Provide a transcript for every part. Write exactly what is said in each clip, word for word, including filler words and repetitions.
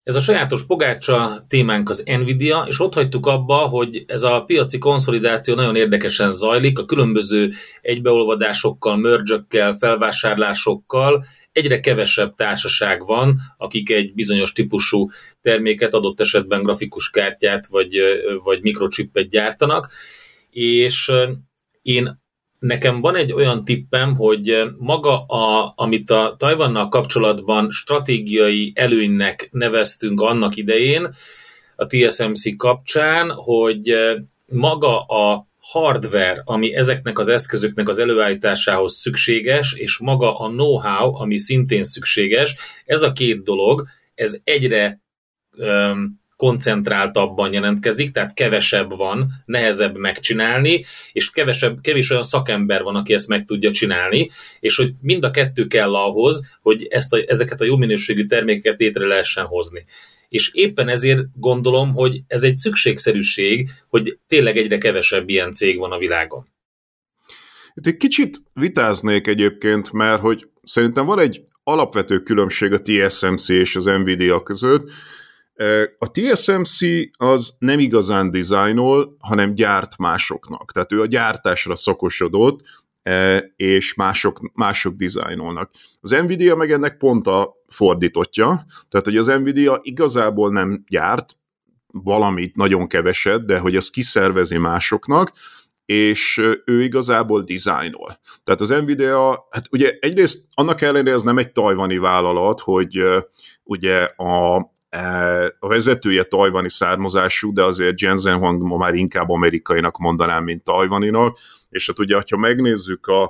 Ez a sajátos pogácsa témánk az Nvidia, és ott hagytuk abba, hogy ez a piaci konszolidáció nagyon érdekesen zajlik, a különböző egybeolvadásokkal, merge-ökkel, felvásárlásokkal egyre kevesebb társaság van, akik egy bizonyos típusú terméket, adott esetben grafikus kártyát vagy, vagy mikrochippet gyártanak, és én nekem van egy olyan tippem, hogy maga, a, amit a Tajvannal kapcsolatban stratégiai előnynek neveztünk annak idején, a té es em cé kapcsán, hogy maga a hardware, ami ezeknek az eszközöknek az előállításához szükséges, és maga a know-how, ami szintén szükséges, ez a két dolog, ez egyre um, koncentráltabban jelentkezik, tehát kevesebb van, nehezebb megcsinálni, és kevesebb, kevés olyan szakember van, aki ezt meg tudja csinálni, és hogy mind a kettő kell ahhoz, hogy ezt a, ezeket a jó minőségű termékeket létre lehessen hozni. És éppen ezért gondolom, hogy ez egy szükségszerűség, hogy tényleg egyre kevesebb ilyen cég van a világon. Itt egy kicsit vitáznék egyébként, mert hogy szerintem van egy alapvető különbség a té es em cé és az Nvidia között. A té es em cé az nem igazán dizájnol, hanem gyárt másoknak. Tehát ő a gyártásra szakosodott, és mások, mások dizájnolnak. Az Nvidia meg ennek pont a fordítottja, tehát hogy az Nvidia igazából nem gyárt valamit, nagyon keveset, de hogy az kiszervezi másoknak, és ő igazából dizájnol. Tehát az Nvidia, hát ugye egyrészt annak ellenére ez nem egy tajvani vállalat, hogy ugye a A vezetője tajvani származású, de azért Jensen Huang ma már inkább amerikainak mondanám, mint tajvaninak, és hát ugye, ha megnézzük a,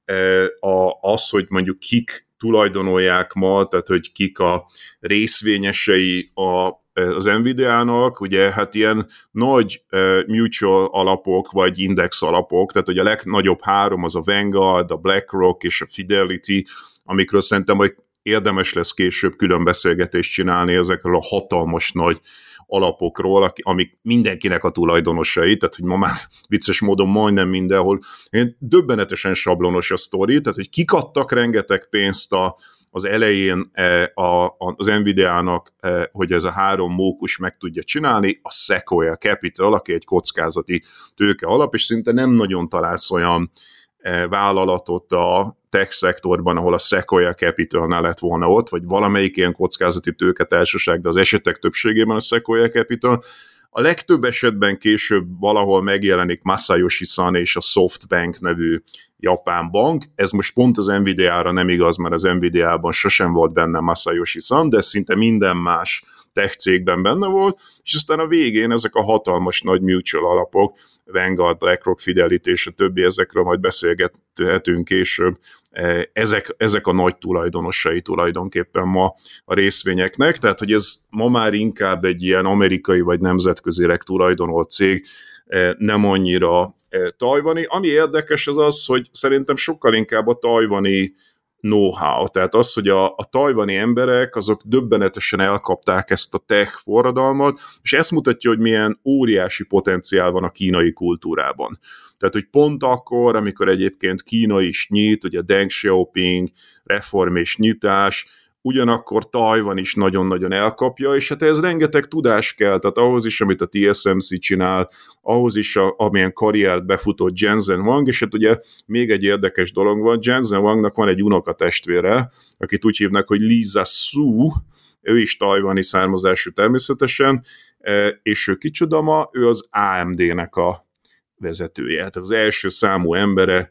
a, azt, hogy mondjuk kik tulajdonolják ma, tehát hogy kik a részvényesei a, az Nvidia-nak, ugye hát ilyen nagy uh, mutual alapok, vagy index alapok, tehát hogy a legnagyobb három az a Vanguard, a BlackRock és a Fidelity, amikről szerintem, hogy érdemes lesz később külön beszélgetést csinálni ezekről a hatalmas nagy alapokról, amik mindenkinek a tulajdonosai, tehát hogy ma már vicces módon majdnem mindenhol. Döbbenetesen sablonos a sztori, tehát hogy kik adtak rengeteg pénzt a, az elején a, a, az Nvidia-nak, hogy ez a három mókus meg tudja csinálni, a Sequoia Capital, aki egy kockázati tőke alap, és szinte nem nagyon találsz olyan vállalatot a tech szektorban, ahol a Sequoia Capitalnál lett volna ott, vagy valamelyik ilyen kockázati tőketársaság, de az esetek többségében a Sequoia Capital. A legtöbb esetben később valahol megjelenik Masayoshi Son és a SoftBank nevű japán bank. Ez most pont az Nvidia-ra nem igaz, mert az Nvidia-ban sosem volt benne Masayoshi Son, de szinte minden más tech cégben benne volt, és aztán a végén ezek a hatalmas nagy mutual alapok, Vanguard, BlackRock, Fidelity és a többi, ezekről majd beszélgethetünk később, ezek, ezek a nagy tulajdonosai tulajdonképpen ma a részvényeknek, tehát hogy ez ma már inkább egy ilyen amerikai vagy nemzetközileg tulajdonolt cég, nem annyira tajvani. Ami érdekes az az, hogy szerintem sokkal inkább a tajvani know-how, tehát az, hogy a, a tajvani emberek, azok döbbenetesen elkapták ezt a tech forradalmat, és ezt mutatja, hogy milyen óriási potenciál van a kínai kultúrában. Tehát, hogy pont akkor, amikor egyébként Kína is nyit, ugye Deng Xiaoping, reform és nyitás, ugyanakkor Tajvan is nagyon-nagyon elkapja, és hát ez rengeteg tudás kell, tehát ahhoz is, amit a té es em cé csinál, ahhoz is, a, amilyen karriert befutott Jensen Huang, és hát ugye még egy érdekes dolog van, Jensen Huangnak van egy unokatestvére, akit úgy hívnak, hogy Lisa Su, ő is tajvani származású természetesen, és ő kicsoda ma, ő az á em dé-nek a vezetője, tehát az első számú embere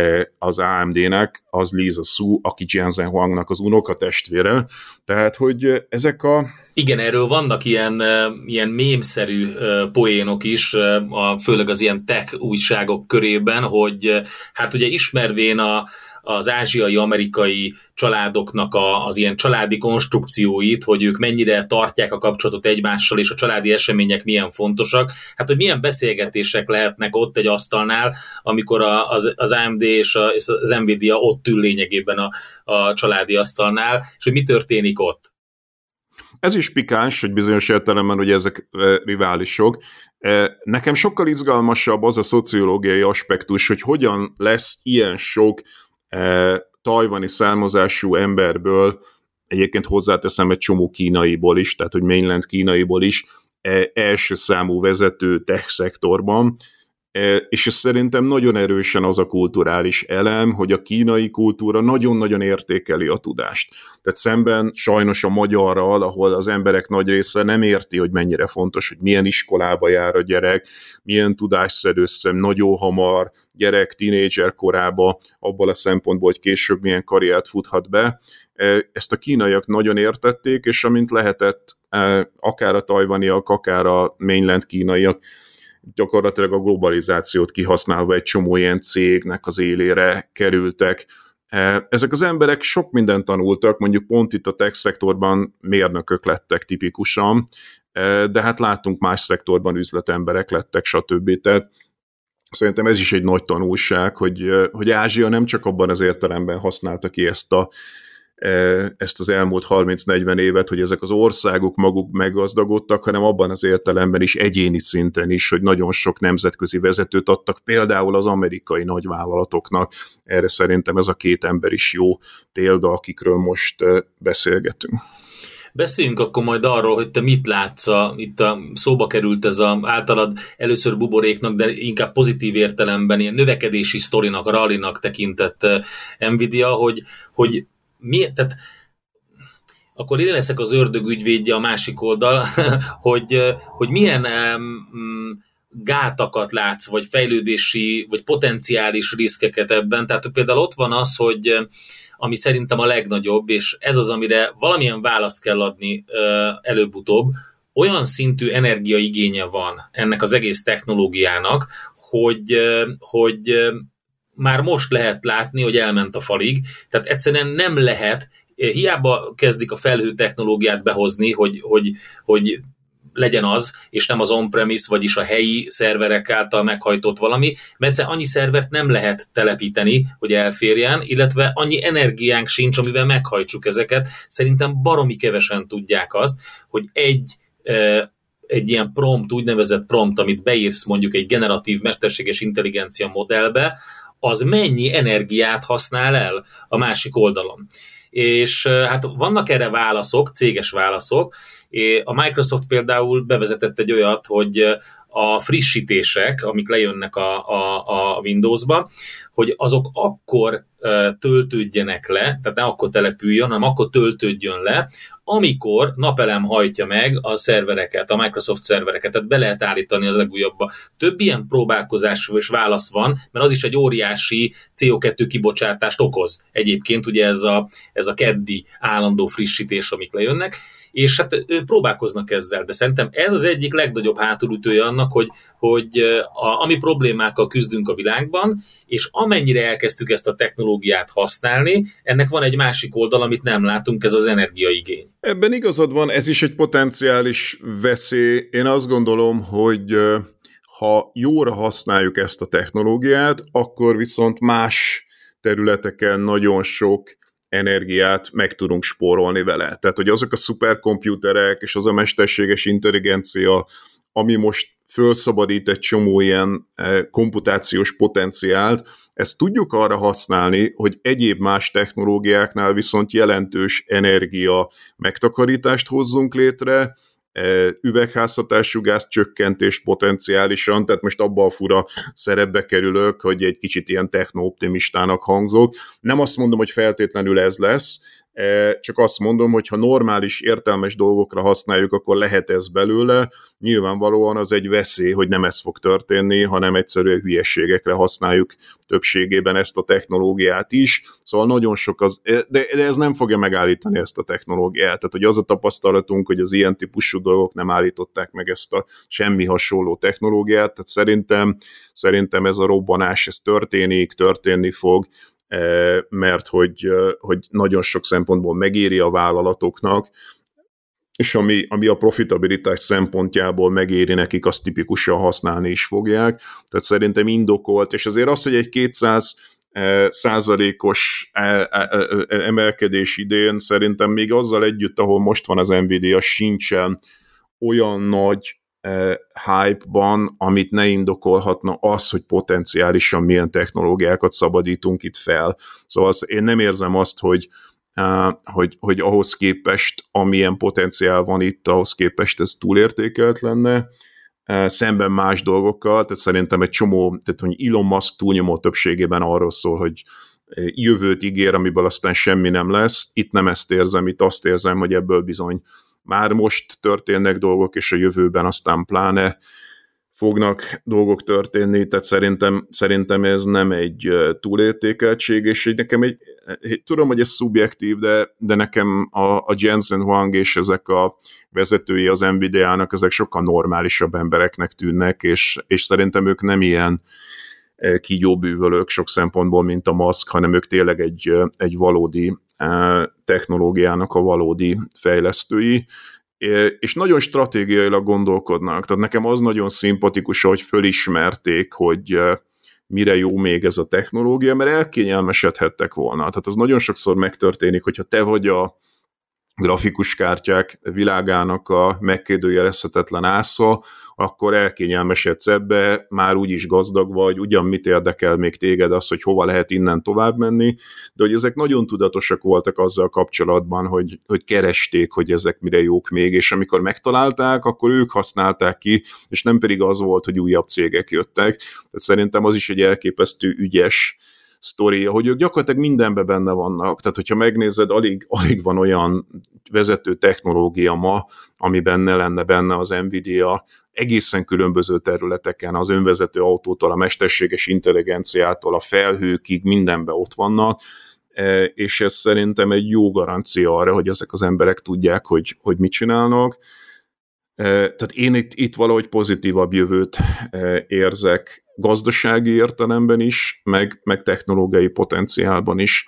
az á em dé-nek, az Lisa Su, aki Jensen Huangnak az unokatestvére, tehát, hogy ezek a... Igen, erről vannak ilyen, ilyen mémszerű poénok is, a, főleg az ilyen tech újságok körében, hogy hát ugye ismervén a az ázsiai-amerikai családoknak a, az ilyen családi konstrukcióit, hogy ők mennyire tartják a kapcsolatot egymással, és a családi események milyen fontosak. Hát, hogy milyen beszélgetések lehetnek ott egy asztalnál, amikor a, az, az á em dé és, a, és az Nvidia ott ül lényegében a, a családi asztalnál, és hogy mi történik ott. Ez is pikáns, hogy bizonyos értelemben, hogy ezek riválisok. Nekem sokkal izgalmasabb az a szociológiai aspektus, hogy hogyan lesz ilyen sok tajvani származású emberből egyébként hozzáteszem egy csomó kínaiból is, tehát hogy mainland kínaiból is, első számú vezető tech szektorban, és ez szerintem nagyon erősen az a kulturális elem, hogy a kínai kultúra nagyon-nagyon értékeli a tudást. Tehát szemben sajnos a magyarral, ahol az emberek nagy része nem érti, hogy mennyire fontos, hogy milyen iskolába jár a gyerek, milyen tudást szed össze nagyon hamar, gyerek, tínédzser korába, abból a szempontból, hogy később milyen karriert futhat be. Ezt a kínaiak nagyon értették, és amint lehetett, akár a tajvaniak, akár a mainland kínaiak, gyakorlatilag a globalizációt kihasználva egy csomó ilyen cégnek az élére kerültek. Ezek az emberek sok mindent tanultak, mondjuk pont itt a tech szektorban mérnökök lettek tipikusan, de hát láttunk más szektorban üzletemberek lettek, stb. Tehát szerintem ez is egy nagy tanulság, hogy, hogy Ázsia nem csak abban az értelemben használta ki ezt a ezt az elmúlt harminc-negyven évet, hogy ezek az országok maguk meggazdagodtak, hanem abban az értelemben is, egyéni szinten is, hogy nagyon sok nemzetközi vezetőt adtak, például az amerikai nagyvállalatoknak. Erre szerintem ez a két ember is jó példa, akikről most beszélgetünk. Beszéljünk akkor majd arról, hogy te mit látsz, a, itt a szóba került ez a általad először buboréknak, de inkább pozitív értelemben ilyen növekedési sztorinak, rallinak tekintett Nvidia, hogy, hogy miért, tehát akkor én leszek az ördög ügyvédje a másik oldal, hogy, hogy milyen um, gátakat látsz, vagy fejlődési, vagy potenciális riszkeket ebben. Tehát például ott van az, hogy ami szerintem a legnagyobb, és ez az, amire valamilyen választ kell adni uh, előbb-utóbb, olyan szintű energiaigénye van ennek az egész technológiának, hogy, uh, hogy uh, már most lehet látni, hogy elment a falig, tehát egyszerűen nem lehet, hiába kezdik a felhő technológiát behozni, hogy, hogy, hogy legyen az, és nem az on-premise, vagyis a helyi szerverek által meghajtott valami, mert egyszerűen annyi szervert nem lehet telepíteni, hogy elférjen, illetve annyi energiánk sincs, amivel meghajtsuk ezeket. Szerintem baromi kevesen tudják azt, hogy egy egy ilyen prompt, úgynevezett prompt, amit beírsz mondjuk egy generatív mesterséges intelligencia modellbe, az mennyi energiát használ el a másik oldalon. És hát vannak erre válaszok, céges válaszok. A Microsoft például bevezetett egy olyat, hogy a frissítések, amik lejönnek a, a, a Windowsba, hogy azok akkor töltődjenek le, tehát ne akkor települjön, hanem akkor töltődjön le, amikor napelem hajtja meg a szervereket, a Microsoft szervereket, tehát be lehet állítani a legújabbba. Több ilyen próbálkozás és válasz van, mert az is egy óriási cé o kettő kibocsátást okoz. Egyébként ugye ez a, ez a keddi állandó frissítés, amik lejönnek, és hát próbálkoznak ezzel, de szerintem ez az egyik legnagyobb hátulütője annak, hogy, hogy a, ami problémákkal küzdünk a világban, és amennyire elkezdtük ezt a technológiát használni, ennek van egy másik oldal, amit nem látunk, ez az energiaigény. Ebben igazad van, ez is egy potenciális veszély. Én azt gondolom, hogy ha jóra használjuk ezt a technológiát, akkor viszont más területeken nagyon sok energiát meg tudunk spórolni vele. Tehát, hogy azok a szuperkomputerek és az a mesterséges intelligencia, ami most fölszabadít egy csomó ilyen komputációs potenciált, ezt tudjuk arra használni, hogy egyéb más technológiáknál viszont jelentős energia megtakarítást hozzunk létre, üvegházhatású gáz csökkentés potenciálisan, tehát most abban a fura szerepbe kerülök, hogy egy kicsit ilyen techno-optimistának hangzok. Nem azt mondom, hogy feltétlenül ez lesz, csak azt mondom, hogy ha normális, értelmes dolgokra használjuk, akkor lehet ez belőle. Nyilvánvalóan az egy veszély, hogy nem ez fog történni, hanem egyszerűen hülyeségekre használjuk többségében ezt a technológiát is. Szóval nagyon sok az, de, de ez nem fogja megállítani ezt a technológiát. Tehát, hogy az a tapasztalatunk, hogy az ilyen típusú dolgok nem állították meg ezt a semmi hasonló technológiát. Tehát szerintem, szerintem ez a robbanás, ez történik, történni fog, mert hogy, hogy nagyon sok szempontból megéri a vállalatoknak, és ami, ami a profitabilitás szempontjából megéri nekik, azt tipikusan használni is fogják. Tehát szerintem indokolt, és azért az, hogy egy kétszáz százalékos emelkedés idén szerintem még azzal együtt, ahol most van az Nvidia, sincsen olyan nagy hype-ban, amit ne indokolhatna az, hogy potenciálisan milyen technológiákat szabadítunk itt fel. Szóval azt, én nem érzem azt, hogy hogy, hogy ahhoz képest, amilyen potenciál van itt, ahhoz képest ez túlértékelt lenne, szemben más dolgokkal, tehát szerintem egy csomó, tehát hogy Elon Musk túlnyomó többségében arról szól, hogy jövőt ígér, amiből aztán semmi nem lesz. Itt nem ezt érzem, itt azt érzem, hogy ebből bizony már most történnek dolgok, és a jövőben aztán pláne fognak dolgok történni, tehát szerintem, szerintem ez nem egy túlértékeltség, és nekem egy, tudom, hogy ez szubjektív, de, de nekem a, a Jensen Huang és ezek a vezetői az Nvidia-nak, ezek sokkal normálisabb embereknek tűnnek, és, és szerintem ők nem ilyen kígyóbűvölők sok szempontból, mint a Musk, hanem ők tényleg egy, egy valódi technológiának a valódi fejlesztői, és nagyon stratégiailag gondolkodnak. Tehát nekem az nagyon szimpatikus, hogy fölismerték, hogy mire jó még ez a technológia, mert elkényelmesedhettek volna. Tehát az nagyon sokszor megtörténik, hogyha te vagy a grafikus kártyák világának a megkérdőjelezhetetlen ásza, akkor elkényelmesedsz ebbe, már úgyis gazdag vagy, ugyan mit érdekel még téged az, hogy hova lehet innen tovább menni, de hogy ezek nagyon tudatosak voltak azzal kapcsolatban, hogy, hogy keresték, hogy ezek mire jók még, és amikor megtalálták, akkor ők használták ki, és nem pedig az volt, hogy újabb cégek jöttek. Tehát szerintem az is egy elképesztő ügyes sztoria, hogy ők gyakorlatilag mindenben benne vannak. Tehát, hogyha megnézed, alig, alig van olyan vezető technológia ma, ami benne lenne benne az Nvidia, egészen különböző területeken, az önvezető autótól, a mesterséges intelligenciától, a felhőkig mindenben ott vannak, és ez szerintem egy jó garancia arra, hogy ezek az emberek tudják, hogy, hogy mit csinálnak. Tehát én itt, itt valahogy pozitívabb jövőt érzek, gazdasági értelemben is, meg, meg technológiai potenciálban is.